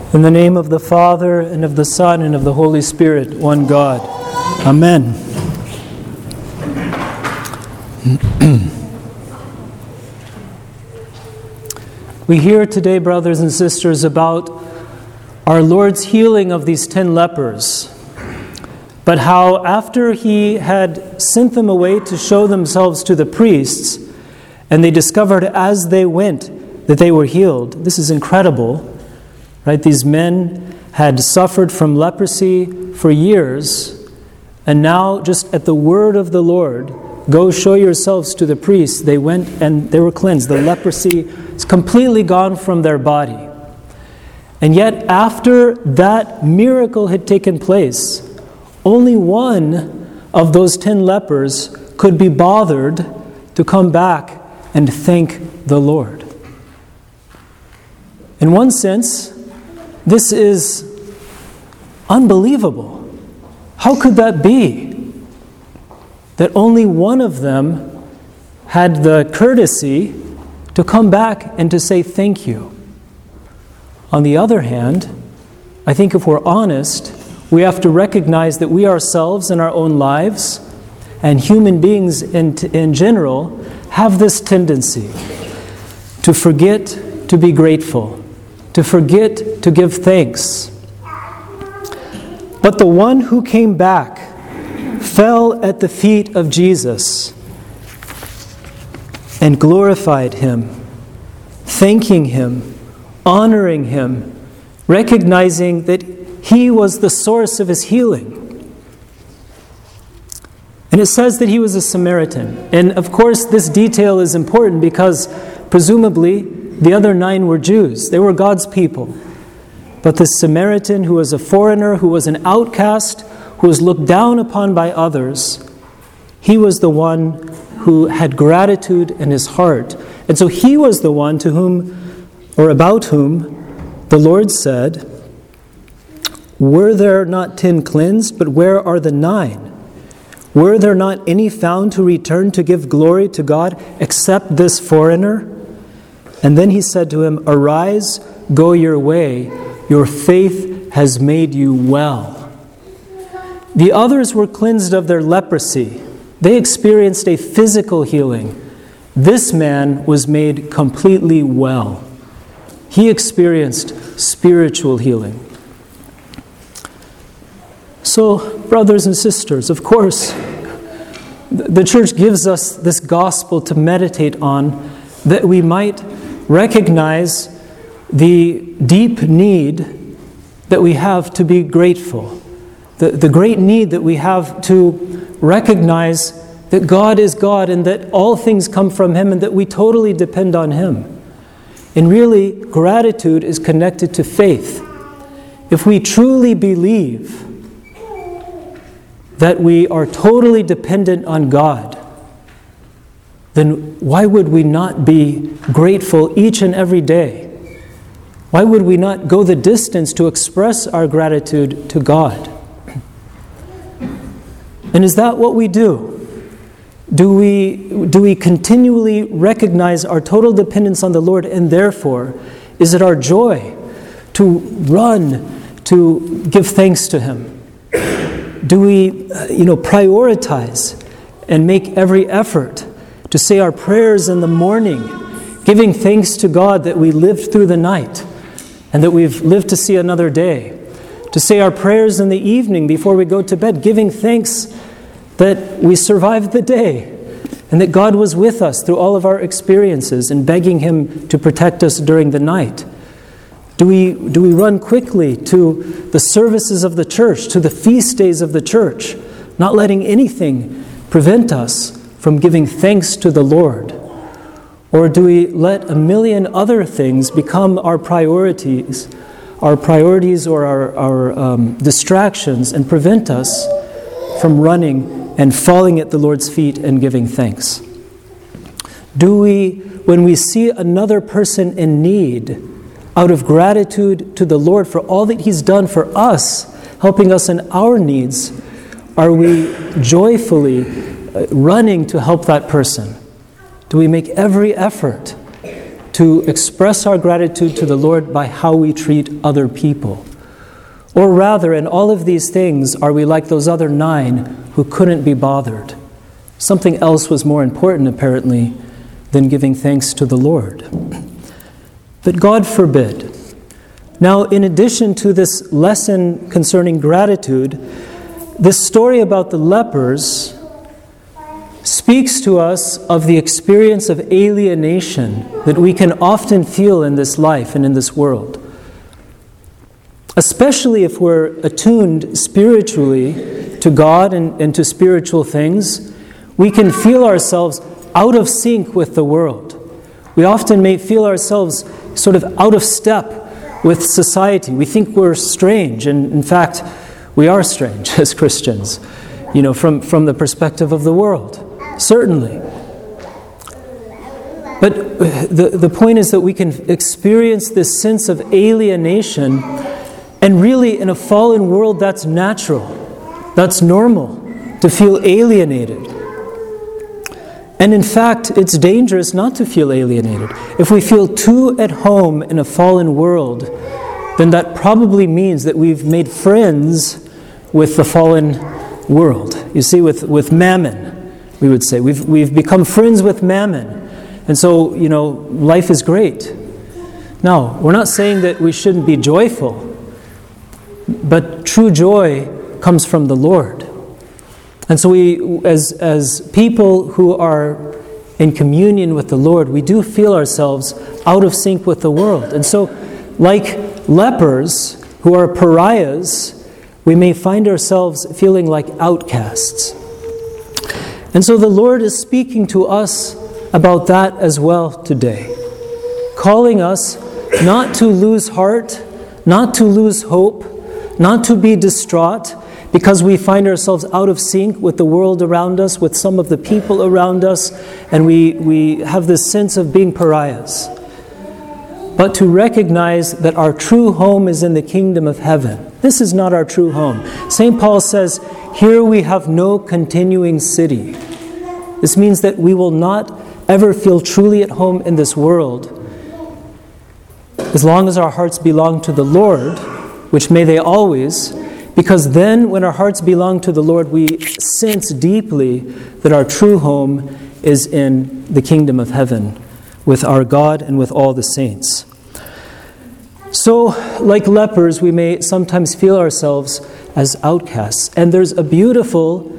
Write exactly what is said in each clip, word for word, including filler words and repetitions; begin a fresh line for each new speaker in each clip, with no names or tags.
In the name of the Father, and of the Son, and of the Holy Spirit, one God. Amen. We hear today, brothers and sisters, about our Lord's healing of these ten lepers, but how after He had sent them away to show themselves to the priests, and they discovered as they went that they were healed. This is incredible. Right? These men had suffered from leprosy for years, and now just at the word of the Lord, go show yourselves to the priests, they went and they were cleansed. The leprosy is completely gone from their body. And yet after that miracle had taken place, only one of those ten lepers could be bothered to come back and thank the Lord. In one sense, this is unbelievable. How could that be? That only one of them had the courtesy to come back and to say thank you. On the other hand, I think if we're honest, we have to recognize that we ourselves in our own lives and human beings in, in general have this tendency to forget to be grateful, to forget to give thanks. But the one who came back fell at the feet of Jesus and glorified Him, thanking Him, honoring Him, recognizing that He was the source of his healing. And it says that he was a Samaritan. And of course this detail is important because presumably the other nine were Jews. They were God's people. But the Samaritan, who was a foreigner, who was an outcast, who was looked down upon by others, he was the one who had gratitude in his heart. And so he was the one to whom, or about whom, the Lord said, "Were there not ten cleansed, but where are the nine? Were there not any found to return to give glory to God except this foreigner?" And then he said to him, "Arise, go your way. Your faith has made you well." The others were cleansed of their leprosy. They experienced a physical healing. This man was made completely well. He experienced spiritual healing. So, brothers and sisters, of course, the church gives us this gospel to meditate on, that we might recognize the deep need that we have to be grateful. The, the great need that we have to recognize that God is God and that all things come from Him and that we totally depend on Him. And really, gratitude is connected to faith. If we truly believe that we are totally dependent on God, then why would we not be grateful each and every day? Why would we not go the distance to express our gratitude to God? And is that what we do? Do we, do we continually recognize our total dependence on the Lord, and therefore is it our joy to run to give thanks to Him? Do we, uh, you know, prioritize and make every effort to say our prayers in the morning, giving thanks to God that we lived through the night and that we've lived to see another day? To say our prayers in the evening before we go to bed, giving thanks that we survived the day and that God was with us through all of our experiences, and begging Him to protect us during the night? Do we, do we run quickly to the services of the church, to the feast days of the church, not letting anything prevent us from giving thanks to the Lord? Or do we let a million other things become our priorities, our priorities or our, our um, distractions, and prevent us from running and falling at the Lord's feet and giving thanks? Do we, when we see another person in need, out of gratitude to the Lord for all that He's done for us, helping us in our needs, are we joyfully running to help that person? Do we make every effort to express our gratitude to the Lord by how we treat other people? Or rather, in all of these things, are we like those other nine who couldn't be bothered? Something else was more important, apparently, than giving thanks to the Lord. But God forbid. Now, in addition to this lesson concerning gratitude, this story about the lepers speaks to us of the experience of alienation that we can often feel in this life and in this world. Especially if we're attuned spiritually to God and, and to spiritual things, we can feel ourselves out of sync with the world. We often may feel ourselves sort of out of step with society. We think we're strange, and in fact, we are strange as Christians, you know, from, from the perspective of the world, certainly. But the, the point is that we can experience this sense of alienation. And really, in a fallen world, that's natural. That's normal, to feel alienated. And in fact, it's dangerous not to feel alienated. If we feel too at home in a fallen world, then that probably means that we've made friends with the fallen world. You see, with, with mammon, we would say. We've, we've become friends with mammon. And so, you know, life is great. Now, we're not saying that we shouldn't be joyful. But true joy comes from the Lord. And so we, as, as people who are in communion with the Lord, we do feel ourselves out of sync with the world. And so, like lepers who are pariahs, we may find ourselves feeling like outcasts. And so the Lord is speaking to us about that as well today, calling us not to lose heart, not to lose hope, not to be distraught because we find ourselves out of sync with the world around us, with some of the people around us, and we, we have this sense of being pariahs. But to recognize that our true home is in the kingdom of heaven. This is not our true home. Saint Paul says, here we have no continuing city. This means that we will not ever feel truly at home in this world as long as our hearts belong to the Lord, which may they always, because then when our hearts belong to the Lord, we sense deeply that our true home is in the kingdom of heaven with our God and with all the saints. So, like lepers, we may sometimes feel ourselves as outcasts. And there's a beautiful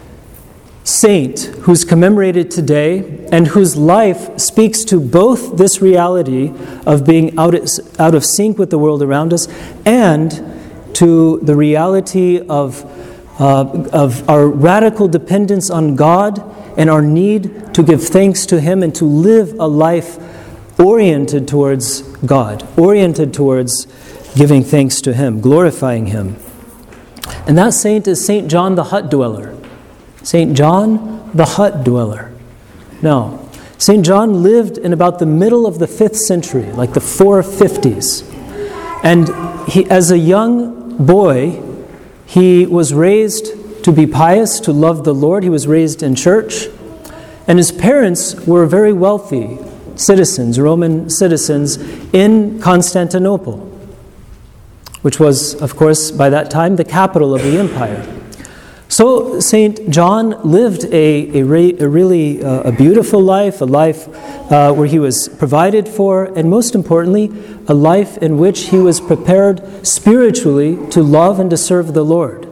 saint who's commemorated today and whose life speaks to both this reality of being out of, out of sync with the world around us and to the reality of, uh, of our radical dependence on God and our need to give thanks to Him and to live a life oriented towards God, oriented towards giving thanks to Him, glorifying Him. And that saint is Saint John the Hut Dweller. Saint John the Hut Dweller. Now, Saint John lived in about the middle of the fifth century, like the four fifties. And he, as a young boy, he was raised to be pious, to love the Lord. He was raised in church. And his parents were very wealthy citizens, Roman citizens, in Constantinople, which was, of course, by that time, the capital of the empire. So Saint John lived a, a, re, a really uh, a beautiful life, a life uh, where he was provided for, and most importantly, a life in which he was prepared spiritually to love and to serve the Lord.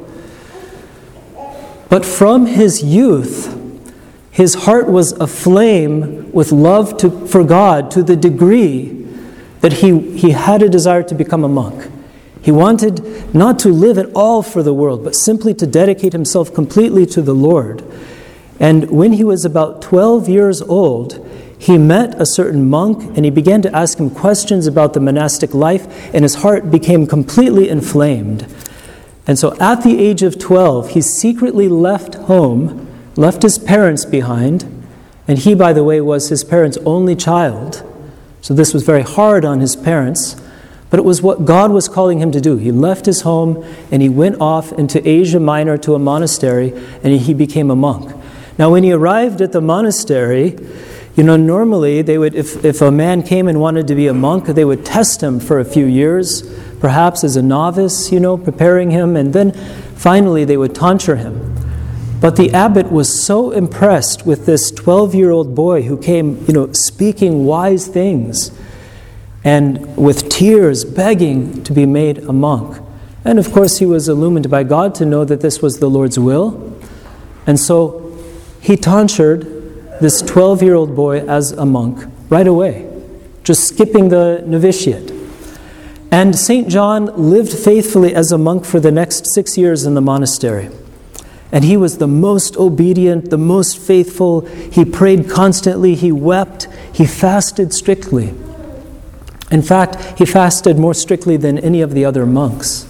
But from his youth, his heart was aflame with love to, for God to the degree that he, he had a desire to become a monk. He wanted not to live at all for the world, but simply to dedicate himself completely to the Lord. And when he was about twelve years old, he met a certain monk and he began to ask him questions about the monastic life, and his heart became completely inflamed. And so at the age of twelve, he secretly left home, left his parents behind, and he, by the way, was his parents' only child. So this was very hard on his parents. But it was what God was calling him to do. He left his home and he went off into Asia Minor to a monastery, and he became a monk. Now, when he arrived at the monastery, You know, normally they would, if, if a man came and wanted to be a monk, they would test him for a few years, perhaps as a novice, you know, preparing him, and then finally they would tonsure him. But the abbot was so impressed with this twelve-year-old boy who came, you know, speaking wise things and with tears begging to be made a monk. And of course he was illumined by God to know that this was the Lord's will. And so he tonsured this twelve-year-old boy as a monk right away, just skipping the novitiate. And Saint John lived faithfully as a monk for the next six years in the monastery. And he was the most obedient, the most faithful. He prayed constantly, he wept, he fasted strictly. In fact, he fasted more strictly than any of the other monks.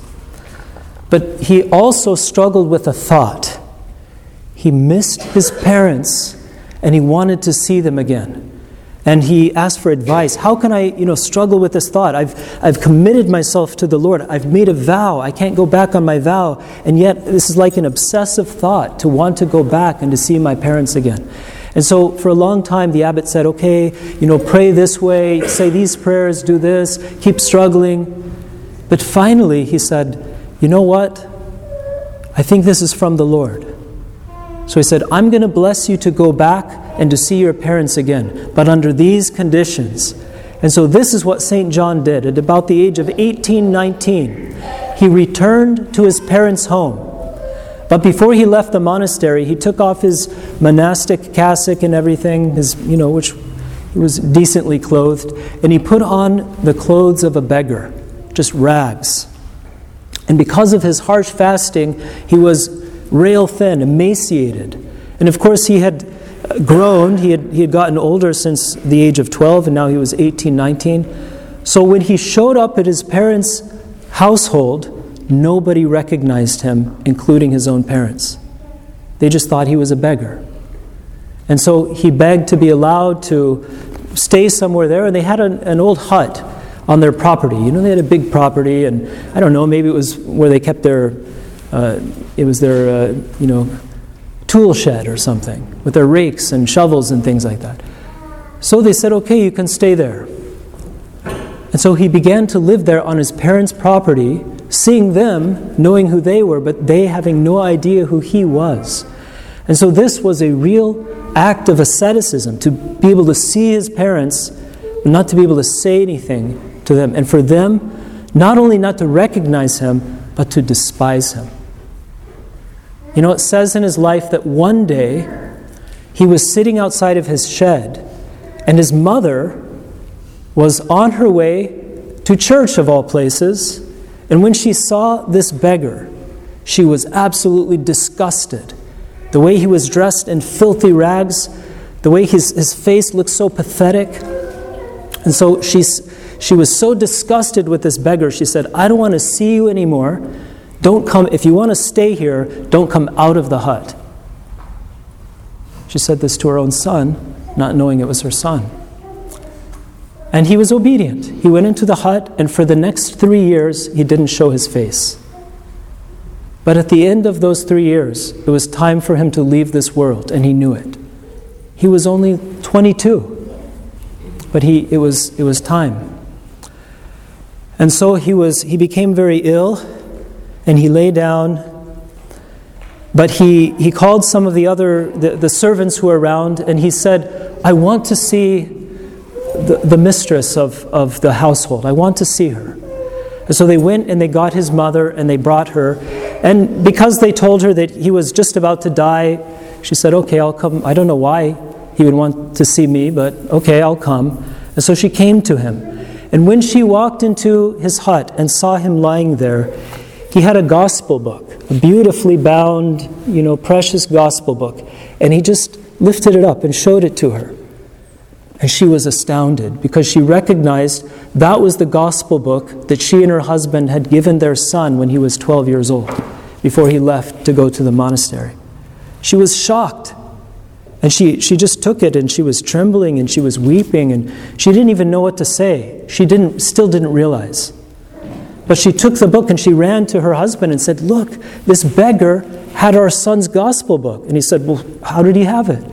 But he also struggled with a thought. He missed his parents and he wanted to see them again. And he asked for advice. How can I, you know, struggle with this thought? I've I've committed myself to the Lord. I've made a vow. I can't go back on my vow. And yet this is like an obsessive thought to want to go back and to see my parents again. And so for a long time the abbot said, okay, you know, pray this way, say these prayers, do this, keep struggling. But finally he said, you know what? I think this is from the Lord. So he said, I'm going to bless you to go back and to see your parents again, but under these conditions. And so this is what Saint John did. At about the age of eighteen, nineteen, he returned to his parents' home. But before he left the monastery, he took off his monastic cassock and everything, his, you know, which he was decently clothed, and he put on the clothes of a beggar, just rags. And because of his harsh fasting, he was rail thin, emaciated. And of course he had grown, he had, he had gotten older since the age of twelve, and now he was eighteen, nineteen. So when he showed up at his parents' household, nobody recognized him, including his own parents. They just thought he was a beggar. And so he begged to be allowed to stay somewhere there, and they had an, an old hut on their property. You know, they had a big property, and I don't know, maybe it was where they kept their, uh, it was their, uh, you know, tool shed or something, with their rakes and shovels and things like that. So they said, okay, you can stay there. And so he began to live there on his parents' property, seeing them, knowing who they were, but they having no idea who he was. And so this was a real act of asceticism, to be able to see his parents, but not to be able to say anything to them. And for them, not only not to recognize him, but to despise him. You know, it says in his life that one day he was sitting outside of his shed, and his mother was on her way to church, of all places, and when she saw this beggar, she was absolutely disgusted. The way he was dressed in filthy rags, the way his, his face looked so pathetic. And so she's, she was so disgusted with this beggar, she said, I don't want to see you anymore. Don't come, if you want to stay here, don't come out of the hut. She said this to her own son, not knowing it was her son. And he was obedient. He went into the hut, and for the next three years, he didn't show his face. But at the end of those three years, it was time for him to leave this world, and he knew it. He was only twenty-two, but he it was it was time. And so he was he became very ill, and he lay down. But he, he called some of the other the, the servants who were around, and he said, I want to see the, the mistress of, of the household. I want to see her. And so they went and they got his mother and they brought her. And because they told her that he was just about to die, she said, okay, I'll come. I don't know why he would want to see me, but okay, I'll come. And so she came to him. And when she walked into his hut and saw him lying there, he had a gospel book, a beautifully bound, you know, precious gospel book. And he just lifted it up and showed it to her. And she was astounded because she recognized that was the gospel book that she and her husband had given their son when he was twelve years old, before he left to go to the monastery. She was shocked. And she, she just took it, and she was trembling and she was weeping, and she didn't even know what to say. She didn't, still didn't realize. But she took the book and she ran to her husband and said, look, this beggar had our son's gospel book. And he said, well, how did he have it?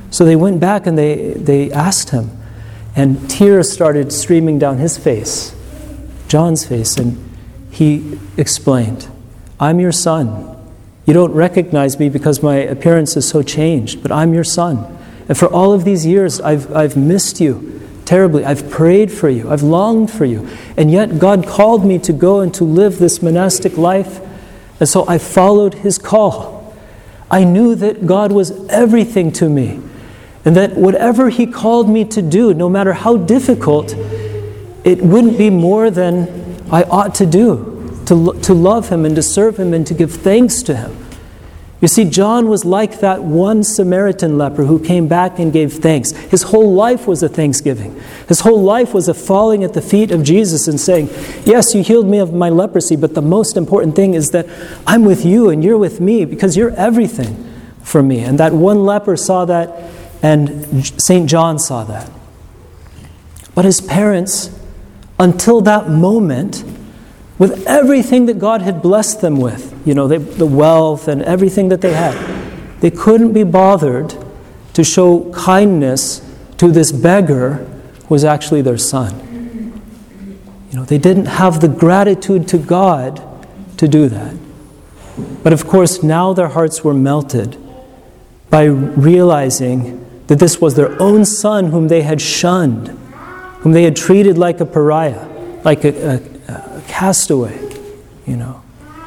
So they went back and they, they asked him. And tears started streaming down his face, John's face, and he explained, I'm your son. You don't recognize me because my appearance is so changed, but I'm your son. And for all of these years, I've, I've missed you terribly. I've prayed for you. I've longed for you. And yet God called me to go and to live this monastic life. And so I followed his call. I knew that God was everything to me. And that whatever he called me to do, no matter how difficult, it wouldn't be more than I ought to do, to, to love him and to serve him and to give thanks to him. You see, John was like that one Samaritan leper who came back and gave thanks. His whole life was a thanksgiving. His whole life was a falling at the feet of Jesus and saying, yes, you healed me of my leprosy, but the most important thing is that I'm with you and you're with me because you're everything for me. And that one leper saw that, and Saint John saw that. But his parents, until that moment, with everything that God had blessed them with, you know, they, the wealth and everything that they had, they couldn't be bothered to show kindness to this beggar who was actually their son. You know, they didn't have the gratitude to God to do that. But of course, now their hearts were melted by realizing that this was their own son whom they had shunned, whom they had treated like a pariah, like a, a, a castaway, you know.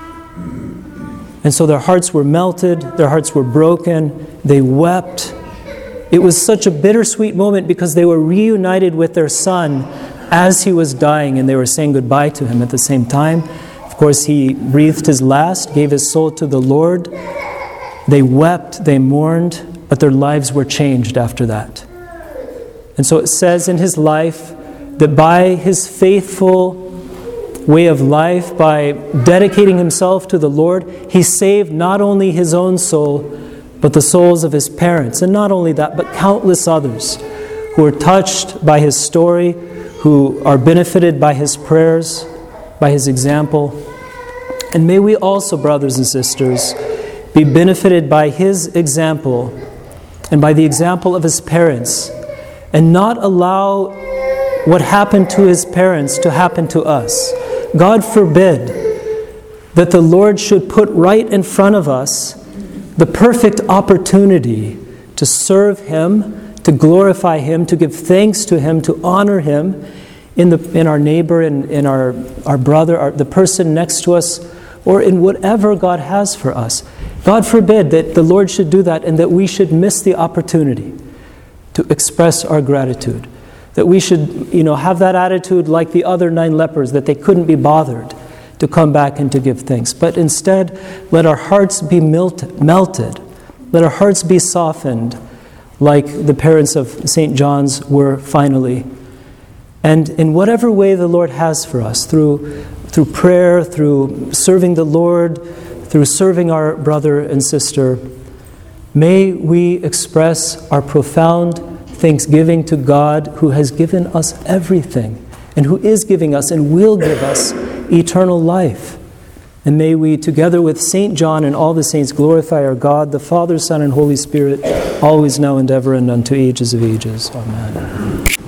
And so their hearts were melted, their hearts were broken, they wept. It was such a bittersweet moment because they were reunited with their son as he was dying and they were saying goodbye to him at the same time. Of course, he breathed his last, gave his soul to the Lord. They wept, they mourned, but their lives were changed after that. And so it says in his life that by his faithful way of life, by dedicating himself to the Lord, he saved not only his own soul, but the souls of his parents. And not only that, but countless others who are touched by his story, who are benefited by his prayers, by his example. And may we also, brothers and sisters, be benefited by his example and by the example of his parents, and not allow what happened to his parents to happen to us. God forbid that the Lord should put right in front of us the perfect opportunity to serve him, to glorify him, to give thanks to him, to honor him in the in our neighbor, in, in our, our brother, our, the person next to us, or in whatever God has for us. God forbid that the Lord should do that and that we should miss the opportunity to express our gratitude. That we should, you know, have that attitude like the other nine lepers, that they couldn't be bothered to come back and to give thanks. But instead, let our hearts be melted. Let our hearts be softened like the parents of Saint John's were finally. And in whatever way the Lord has for us, through, through prayer, through serving the Lord, through serving our brother and sister, may we express our profound thanksgiving to God who has given us everything and who is giving us and will give us eternal life. And may we, together with Saint John and all the saints, glorify our God, the Father, Son, and Holy Spirit, always, now, and ever, and unto ages of ages. Amen.